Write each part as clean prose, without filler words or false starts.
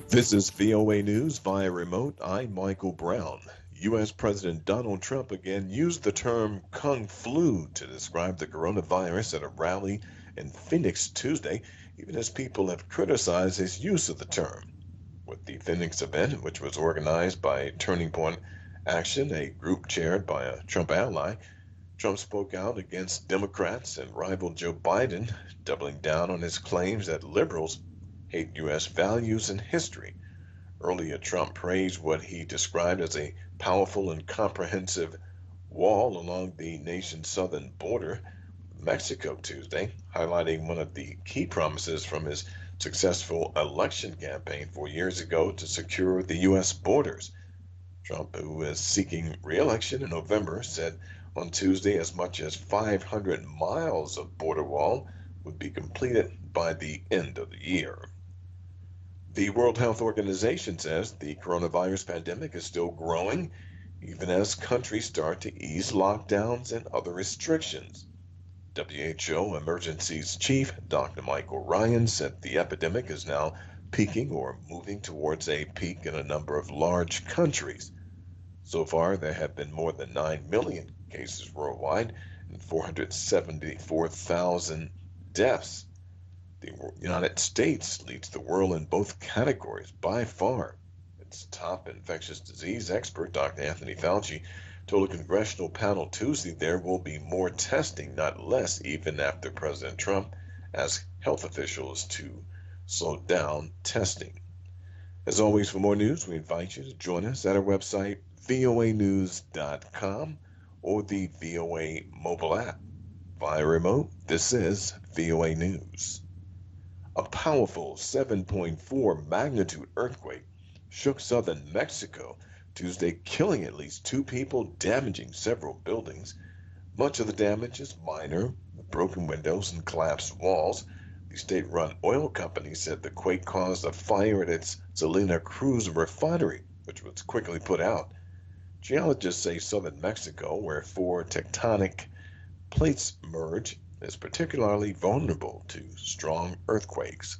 This is VOA News via remote. I'm Michael Brown. U.S. President Donald Trump again used the term Kung Flu to describe the coronavirus at a rally in Phoenix Tuesday, even as people have criticized his use of the term. With the Phoenix event, which was organized by Turning Point Action, a group chaired by a Trump ally, Trump spoke out against Democrats and rival Joe Biden, doubling down on his claims that liberals hate U.S. values and history. Earlier, Trump praised what he described as a powerful and comprehensive wall along the nation's southern border, Mexico, Tuesday, highlighting one of the key promises from his successful election campaign 4 years ago to secure the U.S. borders. Trump, who is seeking re-election in November, said on Tuesday as much as 500 miles of border wall would be completed by the end of the year. The World Health Organization says the coronavirus pandemic is still growing, even as countries start to ease lockdowns and other restrictions. WHO Emergencies Chief Dr. Michael Ryan said the epidemic is now peaking or moving towards a peak in a number of large countries. So far, there have been more than 9 million cases worldwide and 474,000 deaths. The United States leads the world in both categories by far. Its top infectious disease expert, Dr. Anthony Fauci, told a congressional panel Tuesday there will be more testing, not less, even after President Trump asked health officials to slow down testing. As always, for more news, we invite you to join us at our website, voanews.com, or the VOA mobile app. Via remote, this is VOA News. A powerful 7.4 magnitude earthquake shook southern Mexico Tuesday, killing at least 2 people, damaging several buildings. Much of the damage is minor, with broken windows and collapsed walls. The state-run oil company said the quake caused a fire at its Salina Cruz refinery, which was quickly put out. Geologists say southern Mexico, where 4 tectonic plates merge, is particularly vulnerable to strong earthquakes.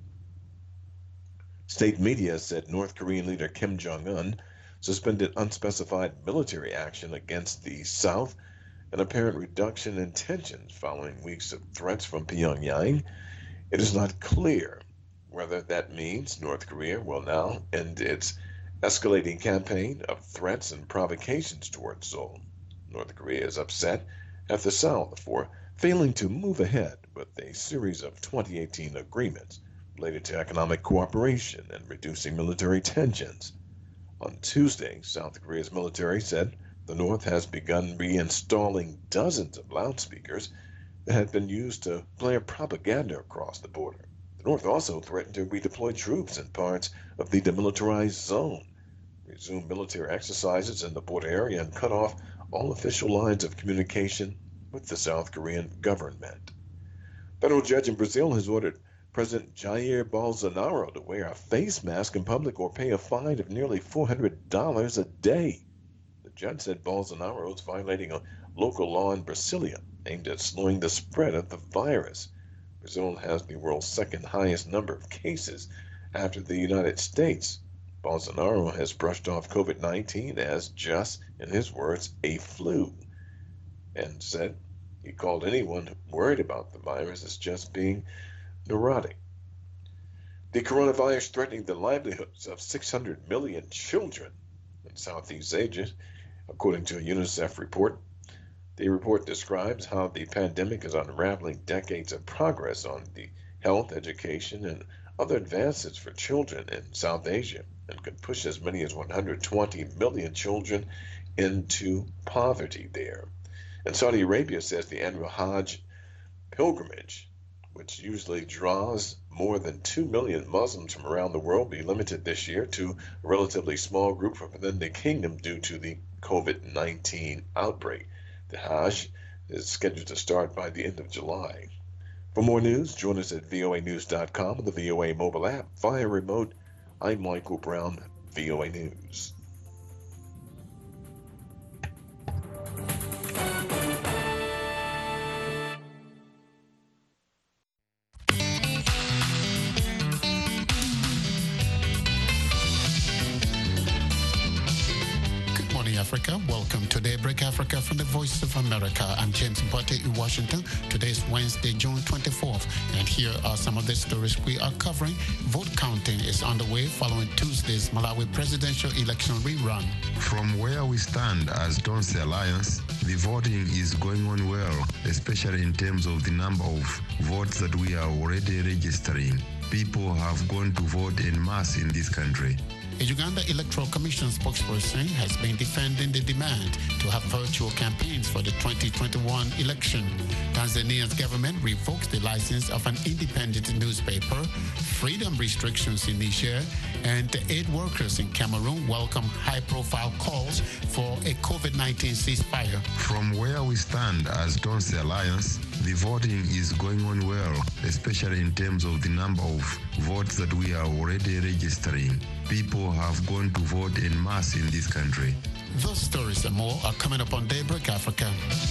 State media said North Korean leader Kim Jong-un suspended unspecified military action against the South, an apparent reduction in tensions following weeks of threats from Pyongyang. It is not clear whether that means North Korea will now end its escalating campaign of threats and provocations towards Seoul. North Korea is upset at the South for failing to move ahead with a series of 2018 agreements related to economic cooperation and reducing military tensions. On Tuesday, South Korea's military said the North has begun reinstalling dozens of loudspeakers that had been used to blare propaganda across the border. The North also threatened to redeploy troops in parts of the demilitarized zone, resume military exercises in the border area, and cut off all official lines of communication with the South Korean government. Federal judge in Brazil has ordered President Jair Bolsonaro to wear a face mask in public or pay a fine of nearly $400 a day. The judge said Bolsonaro is violating a local law in Brasilia aimed at slowing the spread of the virus. Brazil has the world's second highest number of cases after the United States. Bolsonaro has brushed off COVID-19 as just, in his words, a flu, and said he called anyone worried about the virus as just being neurotic. The coronavirus threatening the livelihoods of 600 million children in Southeast Asia, according to a UNICEF report. The report describes how the pandemic is unraveling decades of progress on the health, education, and other advances for children in South Asia and could push as many as 120 million children into poverty there. And Saudi Arabia says the annual Hajj pilgrimage, which usually draws more than 2 million Muslims from around the world, be limited this year to a relatively small group from within the kingdom due to the COVID-19 outbreak. The Hajj is scheduled to start by the end of July. For more news, join us at voanews.com and the VOA mobile app via remote. I'm Michael Brown, VOA News. Africa. Welcome to Daybreak Africa from the Voice of America. I'm James Mbote in Washington. Today is Wednesday, June 24th, and here are some of the stories we are covering. Vote counting is underway following Tuesday's Malawi presidential election rerun. From where we stand as Donse Alliance, the voting is going on well, especially in terms of the number of votes that we are already registering. People have gone to vote en masse in this country. A Uganda Electoral Commission spokesperson has been defending the demand to have virtual campaigns for the 2021 election. Tanzania's government revoked the license of an independent newspaper, freedom restrictions in Niger, and aid workers in Cameroon welcome high-profile calls for a COVID-19 ceasefire. From where we stand as Donse Alliance, the voting is going on well, especially in terms of the number of votes that we are already registering. People have gone to vote en masse in this country. Those stories and more are coming up on Daybreak Africa.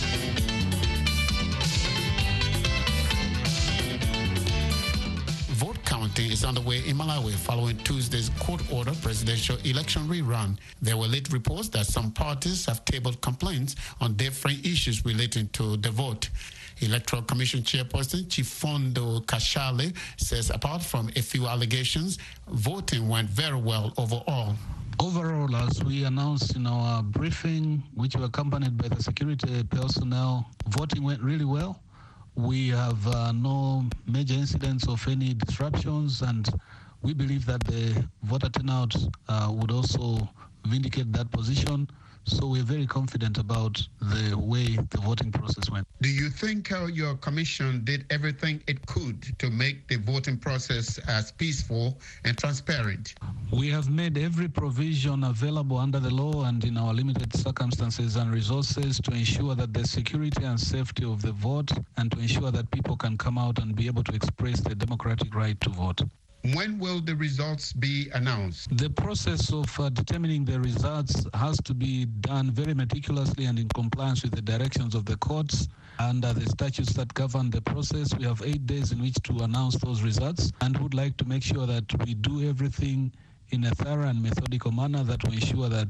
Vote counting is underway in Malawi following Tuesday's court-order presidential election rerun. There were late reports that some parties have tabled complaints on different issues relating to the vote. Electoral Commission Chairperson Chifondo Kashale says apart from a few allegations, voting went very well overall. Overall, as we announced in our briefing, which were accompanied by the security personnel, voting went really well. We have no major incidents of any disruptions, and we believe that the voter turnout would also vindicate that position. So we're very confident about the way the voting process went. Do you think your commission did everything it could to make the voting process as peaceful and transparent? We have made every provision available under the law and in our limited circumstances and resources to ensure that the security and safety of the vote and to ensure that people can come out and be able to express their democratic right to vote. When will the results be announced? The process of determining the results has to be done very meticulously and in compliance with the directions of the courts and the statutes that govern the process. We have 8 days in which to announce those results and would like to make sure that we do everything in a thorough and methodical manner that will ensure that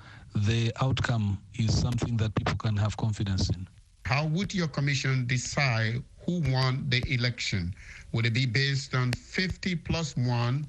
the outcome is something that people can have confidence in. How would your commission decide who won the election? Would it be based on 50 plus 1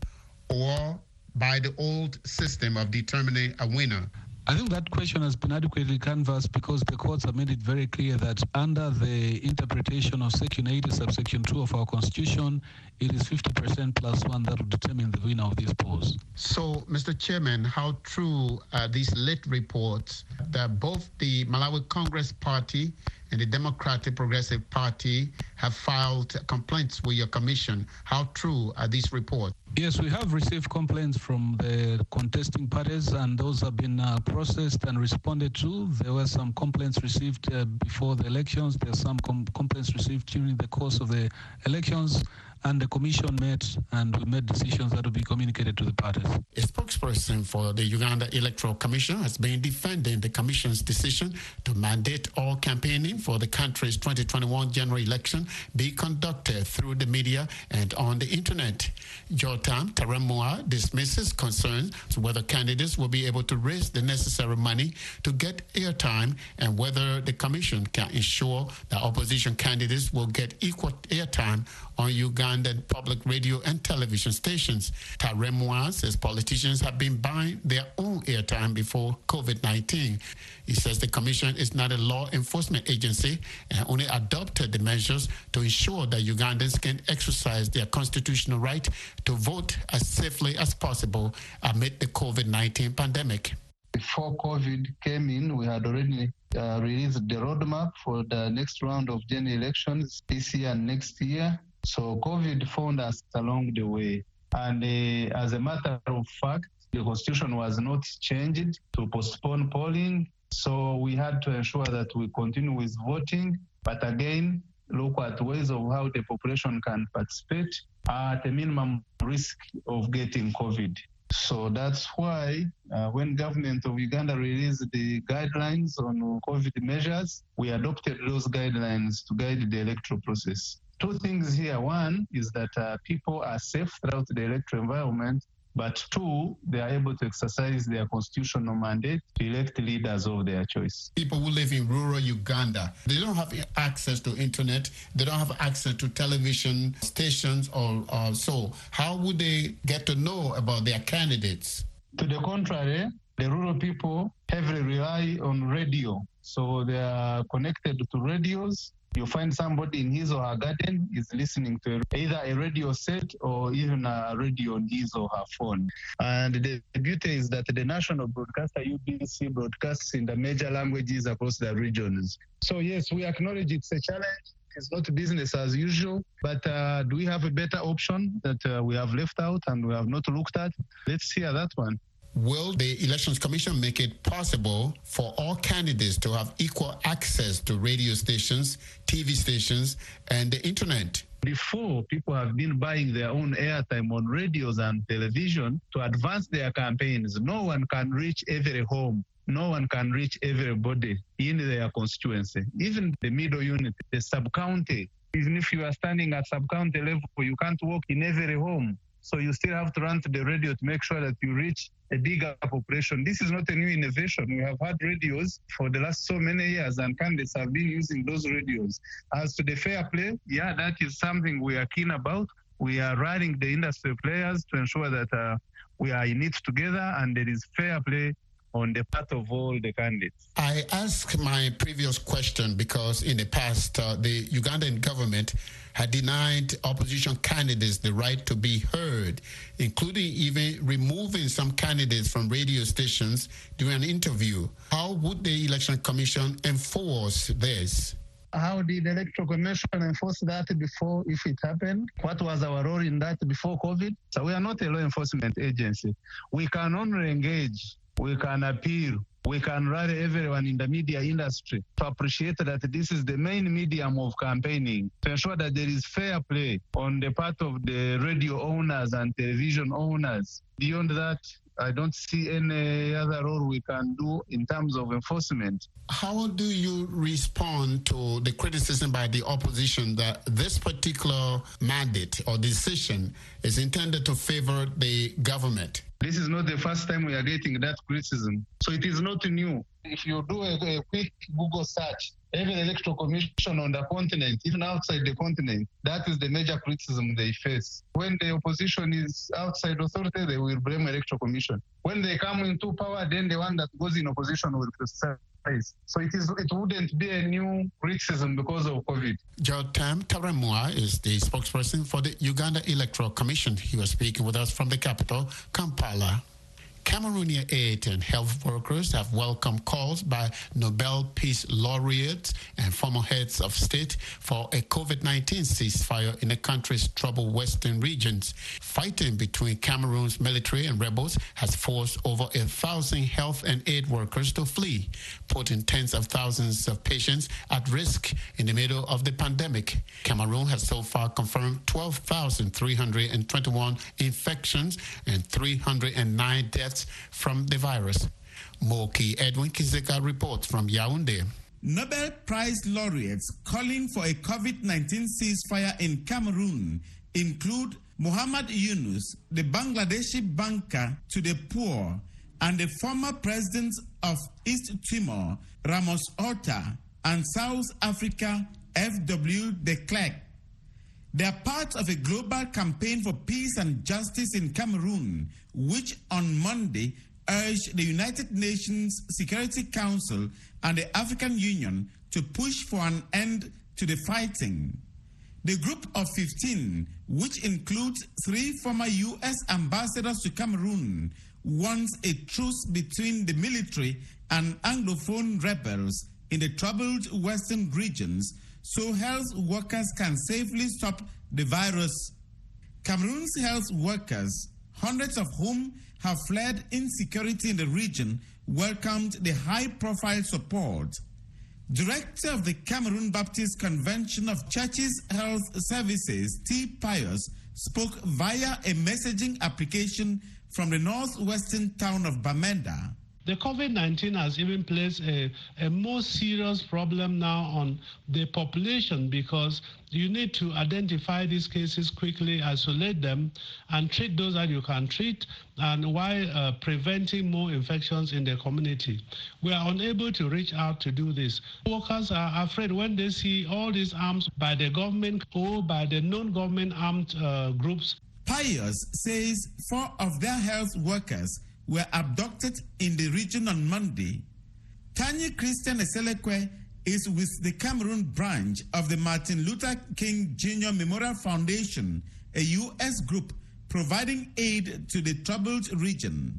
or by the old system of determining a winner? I think that question has been adequately canvassed because the courts have made it very clear that under the interpretation of Section 80, subsection 2 of our Constitution, it is 50% plus 1 that will determine the winner of these polls. So, Mr. Chairman, how true are these late reports that both the Malawi Congress Party and the Democratic Progressive Party have filed complaints with your commission? How true are these reports? Yes, we have received complaints from the contesting parties, and those have been processed and responded to. There were some complaints received before the elections. There are some complaints received during the course of the elections. And the commission met and we made decisions that will be communicated to the parties. A spokesperson for the Uganda Electoral Commission has been defending the commission's decision to mandate all campaigning for the country's 2021 general election be conducted through the media and on the internet. Jotam Taremua dismisses concerns whether candidates will be able to raise the necessary money to get airtime and whether the commission can ensure that opposition candidates will get equal airtime on Ugandan public radio and television stations. Taremua says politicians have been buying their own airtime before COVID-19. He says the commission is not a law enforcement agency and only adopted the measures to ensure that Ugandans can exercise their constitutional right to vote as safely as possible amid the COVID-19 pandemic. Before COVID came in, we had already released the roadmap for the next round of general elections this year and next year. So COVID found us along the way. And as a matter of fact, the constitution was not changed to postpone polling. So we had to ensure that we continue with voting, but again, look at ways of how the population can participate at a minimum risk of getting COVID. So that's why when government of Uganda released the guidelines on COVID measures, we adopted those guidelines to guide the electoral process. Two things here. One is that people are safe throughout the electoral environment. But two, they are able to exercise their constitutional mandate to elect leaders of their choice. People who live in rural Uganda, they don't have access to internet, they don't have access to television stations or so. How would they get to know about their candidates? To the contrary, the rural people heavily rely on radio. So they are connected to radios. You find somebody in his or her garden is listening to either a radio set or even a radio on his or her phone. And the beauty is that the national broadcaster, UBC, broadcasts in the major languages across the regions. So yes, we acknowledge it's a challenge. It's not business as usual, but do we have a better option that we have left out and we have not looked at? Let's hear that one. Will the Elections Commission make it possible for all candidates to have equal access to radio stations, TV stations, and the internet? Before, people have been buying their own airtime on radios and television to advance their campaigns. No one can reach every home. No one can reach everybody in their constituency. Even the middle unit, the sub-county, even if you are standing at sub-county level, you can't walk in every home. So you still have to run to the radio to make sure that you reach a bigger population. This is not a new innovation. We have had radios for the last so many years, and candidates have been using those radios. As to the fair play, yeah, that is something we are keen about. We are running the industry players to ensure that we are in it together and there is fair play on the part of all the candidates. I asked my previous question because in the past, the Ugandan government had denied opposition candidates the right to be heard, including even removing some candidates from radio stations during an interview. How would the Election Commission enforce this? How did the Electoral Commission enforce that before, if it happened? What was our role in that before COVID? So we are not a law enforcement agency. We can only engage. We can appeal. We can rally everyone in the media industry to appreciate that this is the main medium of campaigning, to ensure that there is fair play on the part of the radio owners and television owners. Beyond that, I don't see any other role we can do in terms of enforcement. How do you respond to the criticism by the opposition that this particular mandate or decision is intended to favor the government? This is not the first time we are getting that criticism. So it is not new. If you do a quick Google search, every electoral commission on the continent, even outside the continent, that is the major criticism they face. When the opposition is outside authority, they will blame electoral commission. When they come into power, then the one that goes in opposition will criticize. So it wouldn't be a new criticism because of COVID. Jotam Taramua is the spokesperson for the Uganda Electoral Commission. He was speaking with us from the capital, Kampala. Cameroonian aid and health workers have welcomed calls by Nobel Peace laureates and former heads of state for a COVID-19 ceasefire in the country's troubled western regions. Fighting between Cameroon's military and rebels has forced over 1,000 health and aid workers to flee, putting tens of thousands of patients at risk in the middle of the pandemic. Cameroon has so far confirmed 12,321 infections and 309 deaths from the virus. Moki Edwin Kizeka reports from Yaoundé. Nobel Prize laureates calling for a COVID-19 ceasefire in Cameroon include Muhammad Yunus, the Bangladeshi banker to the poor, and the former president of East Timor, Ramos Horta, and South Africa, F.W. de Klerk. They are part of a global campaign for peace and justice in Cameroon, which on Monday urged the United Nations Security Council and the African Union to push for an end to the fighting. The group of 15, which includes 3 former U.S. ambassadors to Cameroon, wants a truce between the military and Anglophone rebels in the troubled western regions so health workers can safely stop the virus. Cameroon's health workers, hundreds of whom have fled insecurity in the region, welcomed the high-profile support. Director of the Cameroon Baptist Convention of Churches Health Services, T. Pius, spoke via a messaging application from the northwestern town of Bamenda. The COVID-19 has even placed a more serious problem now on the population, because you need to identify these cases quickly, isolate them, and treat those that you can treat, and while preventing more infections in the community. We are unable to reach out to do this. Workers are afraid when they see all these arms by the government or by the non-government armed groups. Pius says 4 of their health workers were abducted in the region on Monday. Tanya Christian Eselekwe is with the Cameroon branch of the Martin Luther King Jr. Memorial Foundation, a U.S. group providing aid to the troubled region.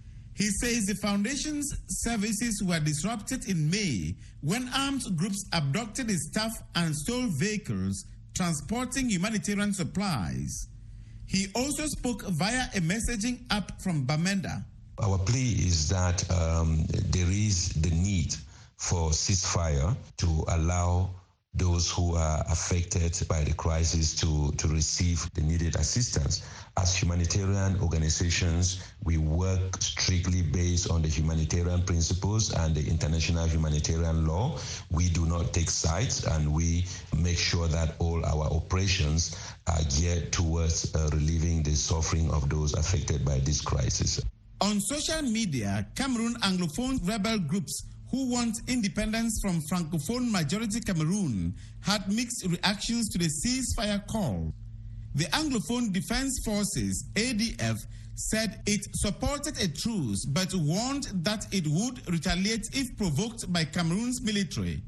He says the foundation's services were disrupted in May when armed groups abducted his staff and stole vehicles transporting humanitarian supplies. He also spoke via a messaging app from Bamenda. Our plea is that there is the need for ceasefire to allow those who are affected by the crisis to receive the needed assistance. As humanitarian organizations, we work strictly based on the humanitarian principles and the international humanitarian law. We do not take sides, and we make sure that all our operations are geared towards relieving the suffering of those affected by this crisis. On social media, Cameroon Anglophone rebel groups who want independence from Francophone majority Cameroon had mixed reactions to the ceasefire call. The Anglophone Defense Forces, ADF, said it supported a truce but warned that it would retaliate if provoked by Cameroon's military.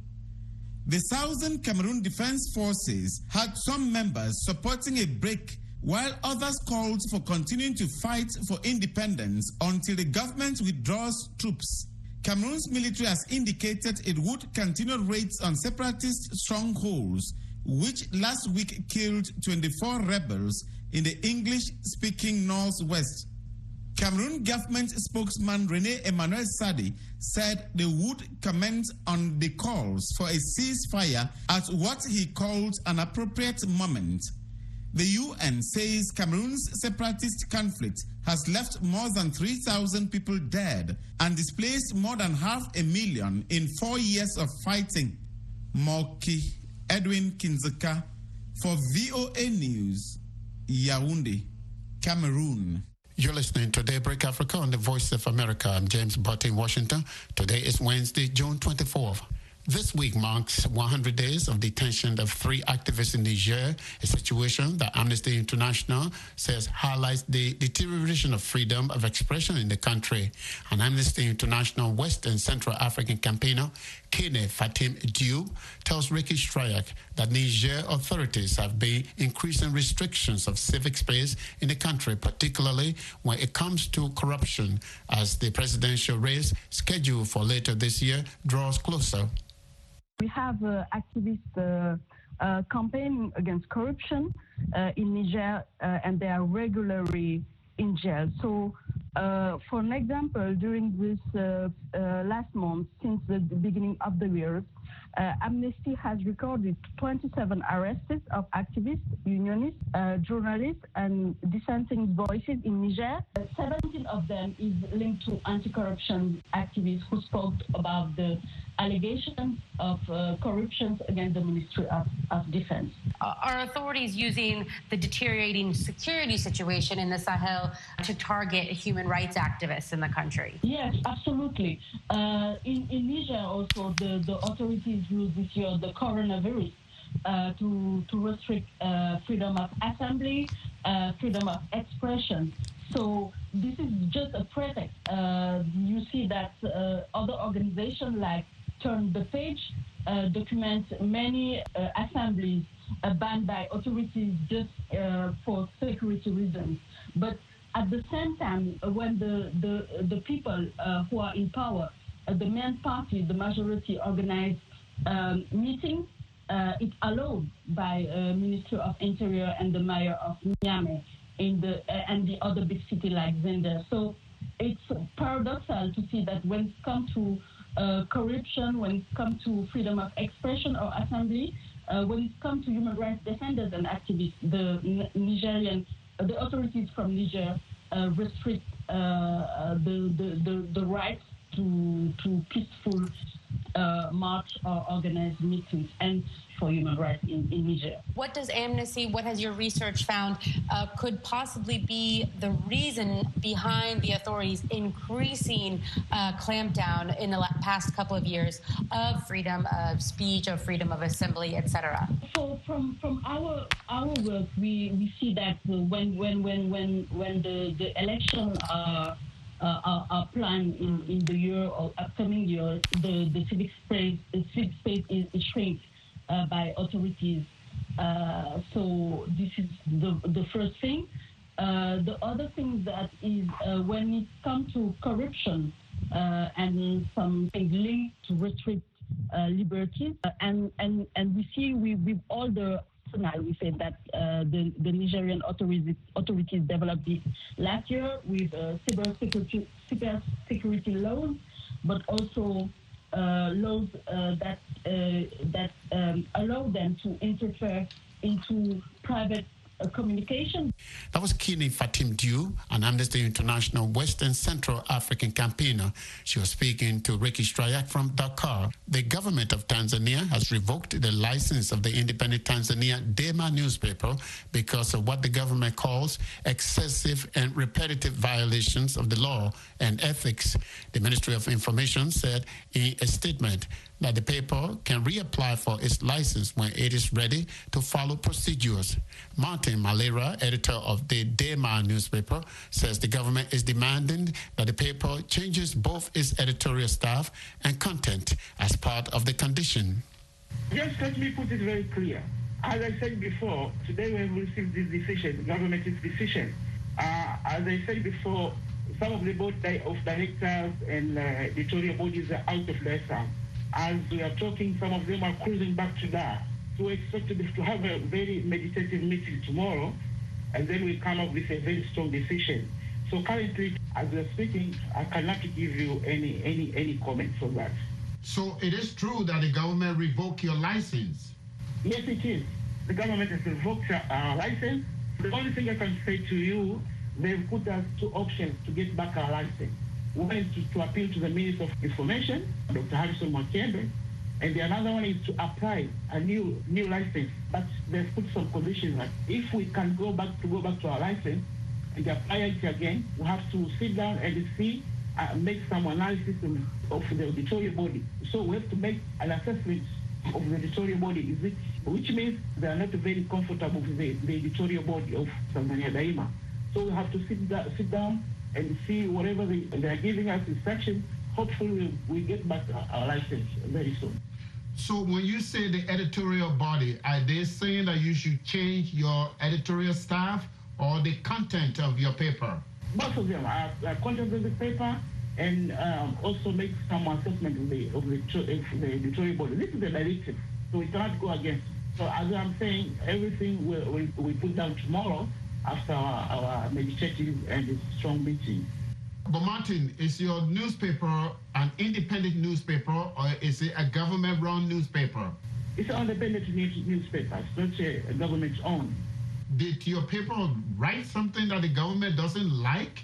The Southern Cameroon Defense Forces had some members supporting a break, while others called for continuing to fight for independence until the government withdraws troops. Cameroon's military has indicated it would continue raids on separatist strongholds, which last week killed 24 rebels in the English-speaking Northwest. Cameroon government spokesman René Emmanuel Sadi said they would comment on the calls for a ceasefire at what he called an appropriate moment. The UN says Cameroon's separatist conflict has left more than 3,000 people dead and displaced more than 500,000 in 4 years of fighting. Moki Edwin Kinzeka for VOA News, Yaoundé, Cameroon. You're listening to Daybreak Africa on the Voice of America. I'm James Butt in Washington. Today is Wednesday, June 24th. This week marks 100 days of detention of 3 activists in Niger, a situation that Amnesty International says highlights the deterioration of freedom of expression in the country. An Amnesty International West and Central African campaigner, Kene Fatim Diop, tells Ricky Strayak that Niger authorities have been increasing restrictions of civic space in the country, particularly when it comes to corruption, as the presidential race scheduled for later this year draws closer. We have activist campaign against corruption in Niger, and they are regularly in jail. So, for an example, during this last month, since the beginning of the year, Amnesty has recorded 27 arrests of activists, unionists, journalists, and dissenting voices in Niger. 17 of them is linked to anti-corruption activists who spoke about the allegations of corruption against the Ministry of Defense. Are authorities using the deteriorating security situation in the Sahel to target human rights activists in the country? Yes, absolutely. In Niger also, the authorities use this year the coronavirus to restrict freedom of assembly, freedom of expression. So this is just a pretext. You see that other organizations like Turn the Page document many assemblies banned by authorities just for security reasons. But at the same time, when the people who are in power, the main party, the majority, organize meetings, it's allowed by Ministry of Interior and the Mayor of Niamey and the other big city like Zinder. So it's paradoxal to see that when it comes to corruption, when it comes to freedom of expression or assembly, when it comes to human rights defenders and activists, the authorities from Niger restrict the rights to peaceful march or organized meetings and for human rights in Niger. What does Amnesty, what has your research found, could possibly be the reason behind the authorities increasing clampdown in the past couple of years of freedom of speech, of freedom of assembly, etc.? So from our work, we see that when the election are planned in the year or upcoming year, the civic space is shrink by authorities. So this is the first thing. The other thing that is when it comes to corruption and something linked to restrict liberties, and we see with all the we say that the Nigerian authorities developed this last year with cyber security laws, but also laws that allow them to interfere into private communication. That was Kini Fatim Diu, an Amnesty International West and Central African campaigner. She was speaking to Ricky Strayak from Dakar. The government of Tanzania has revoked the license of the independent Tanzania Dema newspaper because of what the government calls excessive and repetitive violations of the law and ethics. The Ministry of Information said in a statement that the paper can reapply for its license when it is ready to follow procedures. Martin Malera, editor of the Dema newspaper, says the government is demanding that the paper changes both its editorial staff and content as part of the condition. Just let me put it very clear. As I said before, today we have received this decision, the government's decision. As I said before, some of the board of directors and editorial bodies are out of their sound. As we are talking, some of them are cruising back to Dar. So we expect to have a very meditative meeting tomorrow, and then we come up with a very strong decision. So currently, as we are speaking, I cannot give you any comments on that. So it is true that the government revoked your license? Yes, it is. The government has revoked our license. The only thing I can say to you, they've put us two options to get back our license. One is to appeal to the Minister of Information, Dr. Harrison Mwakembe, and the another one is to apply a new license. But they've put some conditions that if we can go back to our license and apply it again, we have to sit down and see, make some analysis of the editorial body. So we have to make an assessment of the editorial body, which means they are not very comfortable with the editorial body of Tanzania Daima. So we have to sit down and see whatever they are giving us instructions. Hopefully we get back our license very soon. So when you say the editorial body, are they saying that you should change your editorial staff or the content of your paper? Both of them are content of the paper and also make some assessment of the editorial body. This is the directive, so we cannot go against. So as I'm saying, everything we put down tomorrow after our meditative and strong meeting. But Martin, is your newspaper an independent newspaper or is it a government-run newspaper? It's an independent newspaper. It's not a government-owned. Did your paper write something that the government doesn't like?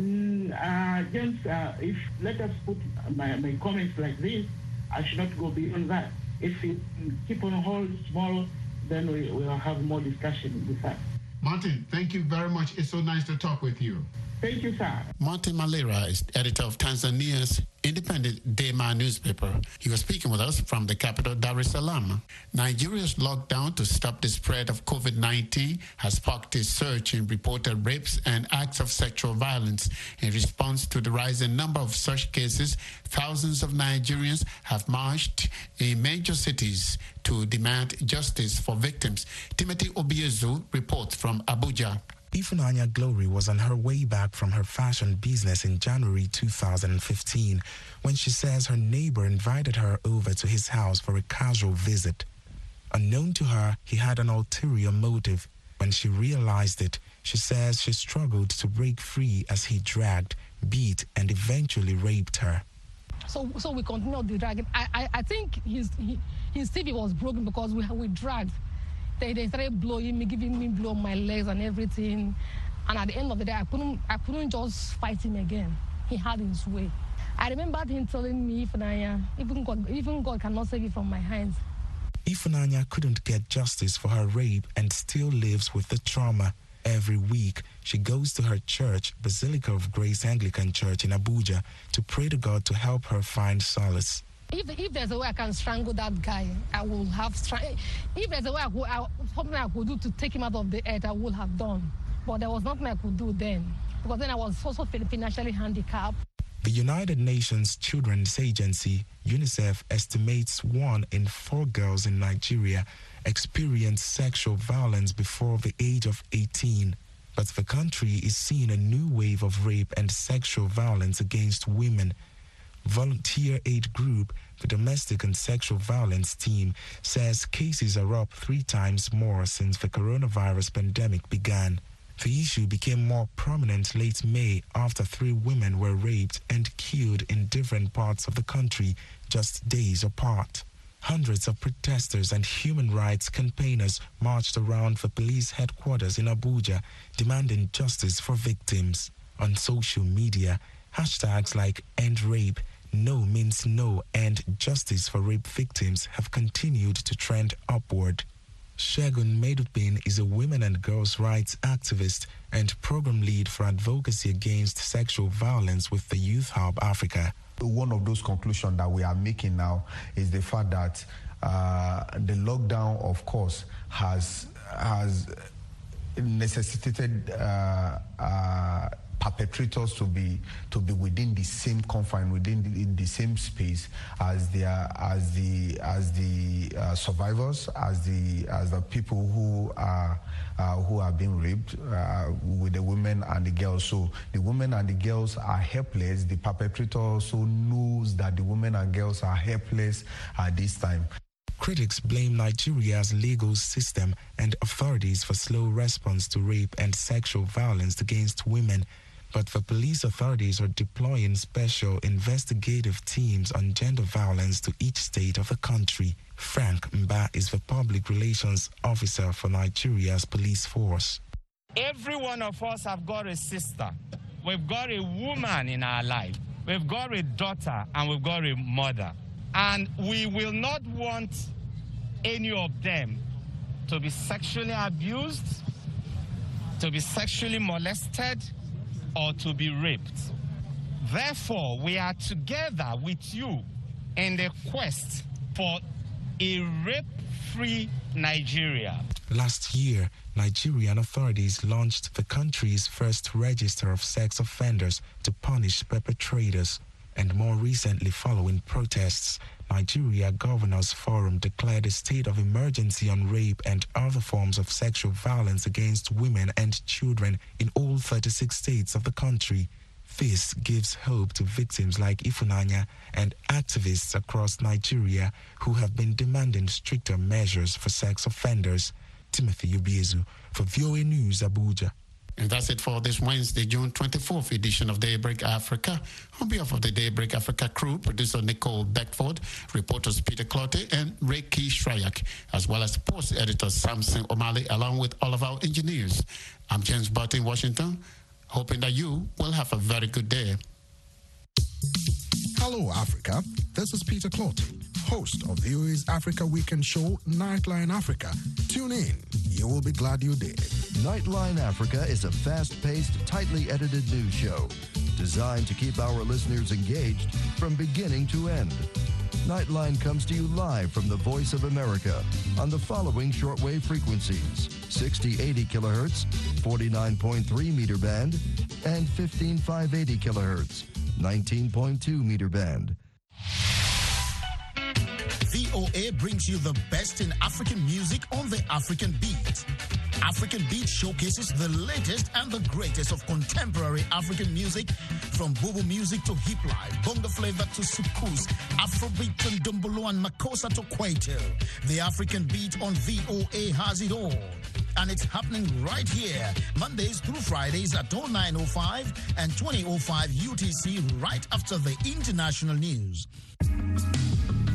James, if let us put my comments like this, I should not go beyond that. If it keep on hold tomorrow, then we will have more discussion with that. Martin, thank you very much. It's so nice to talk with you. Thank you, sir. Martin Malera is editor of Tanzania's independent Dema newspaper. He was speaking with us from the capital, Dar es Salaam. Nigeria's lockdown to stop the spread of COVID-19 has sparked a surge in reported rapes and acts of sexual violence. In response to the rising number of such cases, thousands of Nigerians have marched in major cities to demand justice for victims. Timothy Obiezu reports from Abuja. Ifunanya Glory was on her way back from her fashion business in January 2015 when she says her neighbor invited her over to his house for a casual visit. Unknown to her, he had an ulterior motive. When she realized it, she says she struggled to break free as he dragged, beat, and eventually raped her. So we continued the dragging. I think his TV was broken because we dragged. They started blowing me, giving me blow on my legs and everything. And at the end of the day, I couldn't just fight him again. He had his way. I remember him telling me, Ifunanya, even God cannot save you from my hands. Ifunanya couldn't get justice for her rape and still lives with the trauma. Every week, she goes to her church, Basilica of Grace Anglican Church in Abuja, to pray to God to help her find solace. If there's a way I can strangle that guy, I will have if there's a way something I could do to take him out of the earth, I would have done. But there was nothing I could do then, because then I was also financially handicapped. The United Nations Children's Agency, UNICEF, estimates 1 in 4 girls in Nigeria experience sexual violence before the age of 18. But the country is seeing a new wave of rape and sexual violence against women. Volunteer aid group, the Domestic and Sexual Violence Team, says cases are up 3 times more since the coronavirus pandemic began. The issue became more prominent late May after 3 women were raped and killed in different parts of the country just days apart. Hundreds of protesters and human rights campaigners marched around the police headquarters in Abuja, demanding justice for victims. On social media, hashtags like End Rape, No Means No, and Justice for Rape Victims have continued to trend upward. Shegun Medupin is a women and girls' rights activist and program lead for advocacy against sexual violence with the Youth Hub Africa. One of those conclusions that we are making now is the fact that the lockdown, of course, has necessitated perpetrators to be within the same confine, within the same space as the survivors, as the people who are being raped, with the women and the girls. So the women and the girls are helpless. The perpetrator also knows that the women and girls are helpless at this time. Critics blame Nigeria's legal system and authorities for slow response to rape and sexual violence against women. But the police authorities are deploying special investigative teams on gender violence to each state of the country. Frank Mba is the public relations officer for Nigeria's police force. Every one of us have got a sister. We've got a woman in our life. We've got a daughter and we've got a mother. And we will not want any of them to be sexually abused, to be sexually molested, or to be raped. Therefore, we are together with you in the quest for a rape-free Nigeria. Last year, Nigerian authorities launched the country's first register of sex offenders to punish perpetrators. And more recently, following protests, Nigeria Governors Forum declared a state of emergency on rape and other forms of sexual violence against women and children in all 36 states of the country. This gives hope to victims like Ifunanya and activists across Nigeria who have been demanding stricter measures for sex offenders. Timothy Ubiezu for VOA News, Abuja. And that's it for this Wednesday, June 24th edition of Daybreak Africa. On behalf of the Daybreak Africa crew, producer Nicole Beckford, reporters Peter Clotte and Reiki Shryak, as well as post editor Samson O'Malley, along with all of our engineers. I'm James Butt in Washington, hoping that you will have a very good day. Hello, Africa. This is Peter Clotte, host of VOA's Africa Weekend show, Nightline Africa. Tune in. You will be glad you did. Nightline Africa is a fast-paced, tightly edited news show designed to keep our listeners engaged from beginning to end. Nightline comes to you live from the Voice of America on the following shortwave frequencies: 6080 kilohertz, 49.3 meter band, and 15580 kilohertz, 19.2 meter band. VOA brings you the best in African music on the African Beat. African Beat showcases the latest and the greatest of contemporary African music, from Bobo music to hip life, bongo flavor to soukous, Afrobeat and Dumbolo and Makossa to Kwaito. The African Beat on VOA has it all. And it's happening right here, Mondays through Fridays at 09:05 and 20:05 UTC, right after the international news.